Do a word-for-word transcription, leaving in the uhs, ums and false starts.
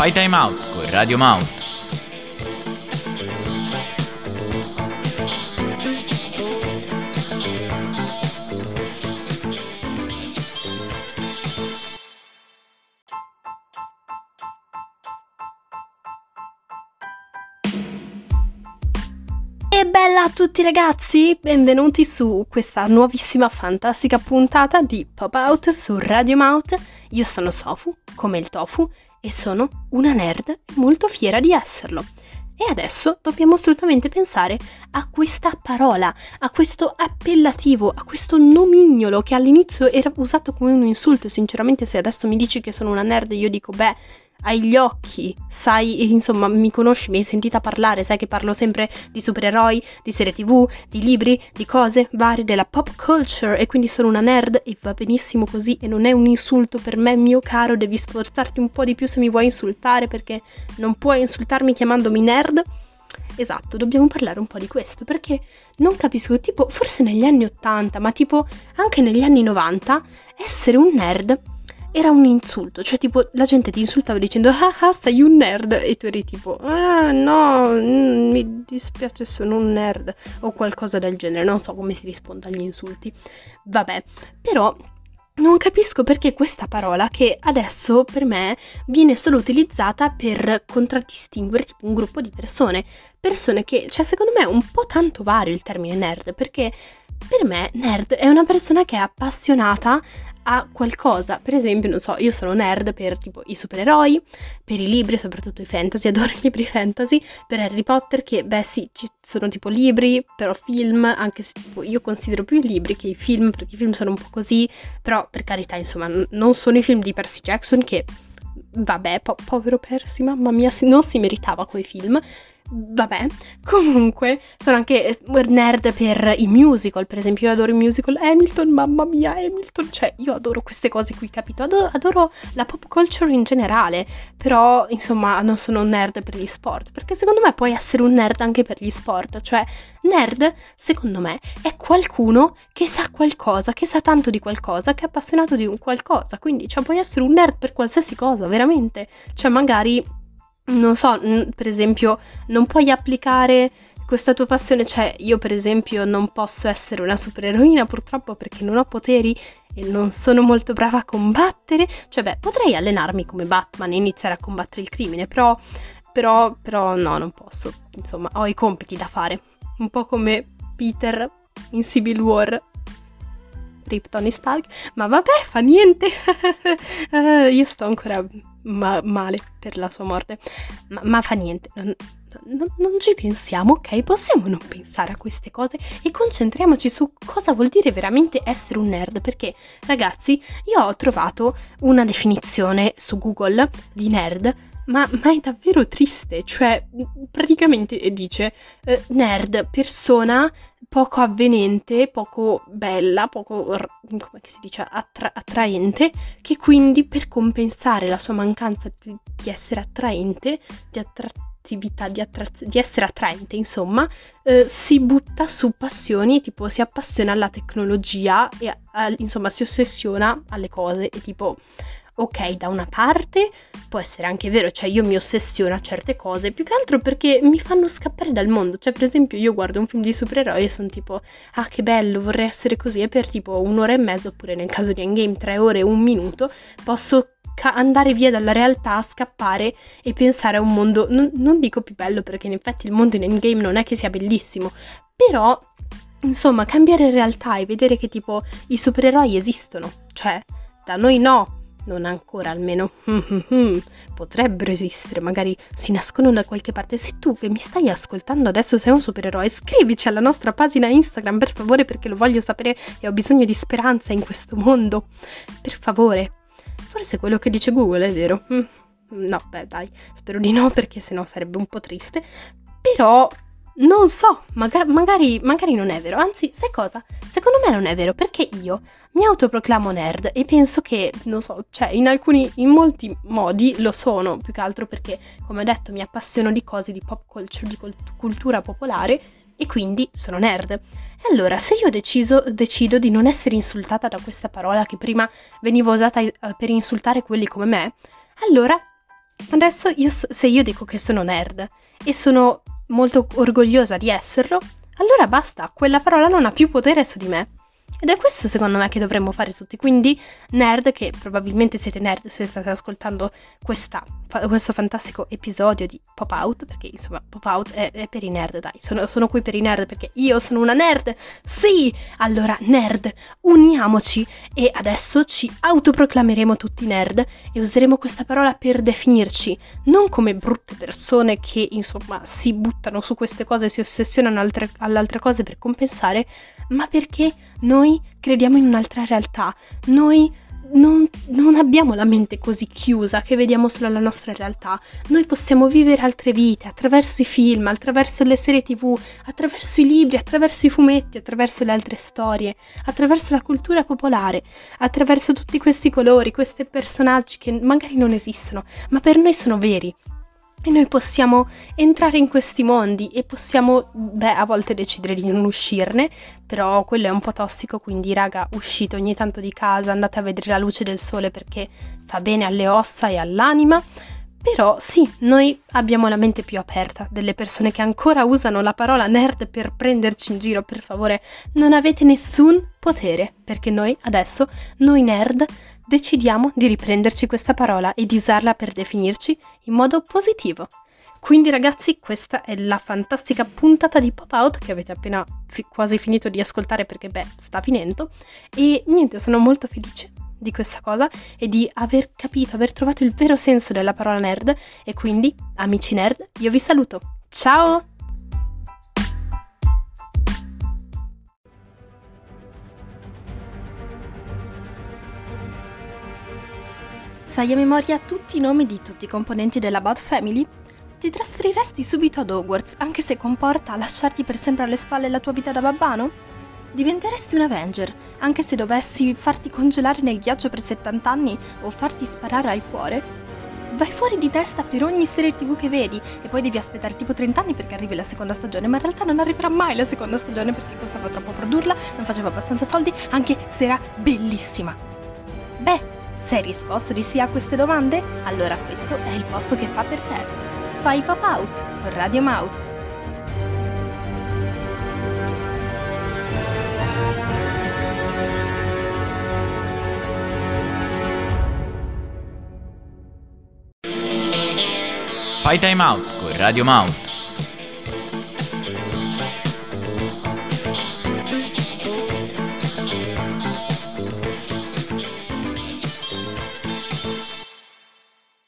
Fai Time Out con Radio Mount. E bella a tutti ragazzi, benvenuti su questa nuovissima fantastica puntata di Pop Out su Radio Mount. Io sono Sofu, come il tofu, e sono una nerd molto fiera di esserlo. E adesso dobbiamo assolutamente pensare a questa parola, a questo appellativo, a questo nomignolo che all'inizio era usato come un insulto. Sinceramente, se adesso mi dici che sono una nerd, io dico beh, hai gli occhi, sai, insomma, mi conosci, mi hai sentita parlare, sai che parlo sempre di supereroi, di serie tv, di libri, di cose varie, della pop culture, e quindi sono una nerd e va benissimo così e non è un insulto per me, mio caro. Devi sforzarti un po' di più se mi vuoi insultare, perché non puoi insultarmi chiamandomi nerd. Esatto, dobbiamo parlare un po' di questo, perché non capisco, tipo, forse negli anni ottanta, ma tipo anche negli anni novanta, essere un nerd era un insulto, cioè tipo la gente ti insultava dicendo ah ah sei un nerd, e tu eri tipo ah no, mm, mi dispiace, sono un nerd, o qualcosa del genere. Non so come si risponde agli insulti, vabbè, però non capisco perché questa parola, che adesso per me viene solo utilizzata per contraddistinguere tipo un gruppo di persone, persone che, cioè secondo me è un po' tanto vario il termine nerd, perché per me nerd è una persona che è appassionata a qualcosa. Per esempio, non so, io sono nerd per tipo i supereroi, per i libri, soprattutto i fantasy, adoro i libri fantasy, per Harry Potter, che beh sì, ci sono tipo libri, però film, anche se tipo io considero più i libri che i film, perché i film sono un po' così, però per carità, insomma, n- non sono i film di Percy Jackson che, vabbè, po- povero Percy, mamma mia, si- non si meritava quei film. Vabbè, comunque sono anche nerd per i musical, per esempio io adoro i musical Hamilton, mamma mia Hamilton, cioè io adoro queste cose qui, capito? Adoro, adoro la pop culture in generale, però insomma non sono un nerd per gli sport, perché secondo me puoi essere un nerd anche per gli sport, cioè nerd secondo me è qualcuno che sa qualcosa, che sa tanto di qualcosa, che è appassionato di un qualcosa, quindi cioè puoi essere un nerd per qualsiasi cosa, veramente, cioè magari non so, per esempio, non puoi applicare questa tua passione, cioè io per esempio non posso essere una supereroina purtroppo perché non ho poteri e non sono molto brava a combattere, cioè beh, potrei allenarmi come Batman e iniziare a combattere il crimine, però, però, però no, non posso, insomma, ho i compiti da fare, un po' come Peter in Civil War. Rip Tony Stark, ma vabbè, fa niente. uh, io sto ancora ma- male per la sua morte, ma, ma fa niente, non, non, non ci pensiamo, ok? Possiamo non pensare a queste cose e concentriamoci su cosa vuol dire veramente essere un nerd, perché ragazzi, io ho trovato una definizione su Google di nerd, ma, ma è davvero triste, cioè praticamente dice eh, nerd, persona poco avvenente, poco bella, poco, come si dice, attra- attraente, che quindi per compensare la sua mancanza di, di essere attraente, di attrattività, di, attraz- di essere attraente, insomma, eh, si butta su passioni, tipo si appassiona alla tecnologia e a, a, insomma si ossessiona alle cose e tipo... Ok, da una parte può essere anche vero, cioè io mi ossessiono a certe cose, più che altro perché mi fanno scappare dal mondo, cioè per esempio io guardo un film di supereroi e sono tipo, ah che bello, vorrei essere così, e per tipo un'ora e mezza, oppure nel caso di Endgame tre ore e un minuto, posso ca- andare via dalla realtà, scappare e pensare a un mondo, non, non dico più bello perché in effetti il mondo in Endgame non è che sia bellissimo, però insomma cambiare realtà e vedere che tipo i supereroi esistono, cioè da noi no. Non ancora, almeno. Potrebbero esistere, magari si nascono da qualche parte. Se tu che mi stai ascoltando adesso sei un supereroe, scrivici alla nostra pagina Instagram, per favore, perché lo voglio sapere e ho bisogno di speranza in questo mondo. Per favore. Forse quello che dice Google è vero. No, beh, dai, spero di no, perché sennò sarebbe un po' triste. Però... non so, maga- magari, magari non è vero, anzi, sai cosa? Secondo me non è vero, perché io mi autoproclamo nerd e penso che, non so, cioè in alcuni, in molti modi lo sono, più che altro perché, come ho detto, mi appassiono di cose di pop culture, di cult- cultura popolare e quindi sono nerd. E allora, se io deciso, decido di non essere insultata da questa parola che prima veniva usata eh, per insultare quelli come me, allora Adesso io so- se io dico che sono nerd e sono molto orgogliosa di esserlo, allora basta, quella parola non ha più potere su di me. Ed è questo secondo me che dovremmo fare tutti, quindi nerd, che probabilmente siete nerd se state ascoltando questa, fa- questo fantastico episodio di Pop Out, perché insomma Pop Out è, è per i nerd, dai, sono, sono qui per i nerd perché io sono una nerd, sì! Allora nerd, uniamoci e adesso ci autoproclameremo tutti nerd e useremo questa parola per definirci, non come brutte persone che insomma si buttano su queste cose, si ossessionano altre, alle altre cose per compensare, ma perché noi crediamo in un'altra realtà, noi non, non abbiamo la mente così chiusa che vediamo solo la nostra realtà, noi possiamo vivere altre vite attraverso i film, attraverso le serie tv, attraverso i libri, attraverso i fumetti, attraverso le altre storie, attraverso la cultura popolare, attraverso tutti questi colori, questi personaggi che magari non esistono, ma per noi sono veri. E noi possiamo entrare in questi mondi e possiamo, beh, a volte decidere di non uscirne, però quello è un po' tossico, quindi raga, uscite ogni tanto di casa, andate a vedere la luce del sole perché fa bene alle ossa e all'anima. Però sì, noi abbiamo la mente più aperta delle persone che ancora usano la parola nerd per prenderci in giro. Per favore, non avete nessun potere, perché noi adesso, noi nerd, decidiamo di riprenderci questa parola e di usarla per definirci in modo positivo. Quindi ragazzi, questa è la fantastica puntata di Pop Out che avete appena fi- quasi finito di ascoltare perché beh, sta finendo. E niente, sono molto felice di questa cosa e di aver capito, aver trovato il vero senso della parola nerd. E quindi, amici nerd, io vi saluto. Ciao! Sai a memoria tutti i nomi di tutti i componenti della Bat Family? Ti trasferiresti subito ad Hogwarts, anche se comporta lasciarti per sempre alle spalle la tua vita da babbano? Diventeresti un Avenger, anche se dovessi farti congelare nel ghiaccio per settanta anni o farti sparare al cuore? Vai fuori di testa per ogni serie tv che vedi e poi devi aspettare tipo trenta anni perché arrivi la seconda stagione, ma in realtà non arriverà mai la seconda stagione perché costava troppo produrla, non faceva abbastanza soldi, anche se era bellissima. Beh, se hai risposto di sì a queste domande, allora questo è il posto che fa per te. Fai Pop Out con Radio Mouth. Fai time out con Radio Mouth.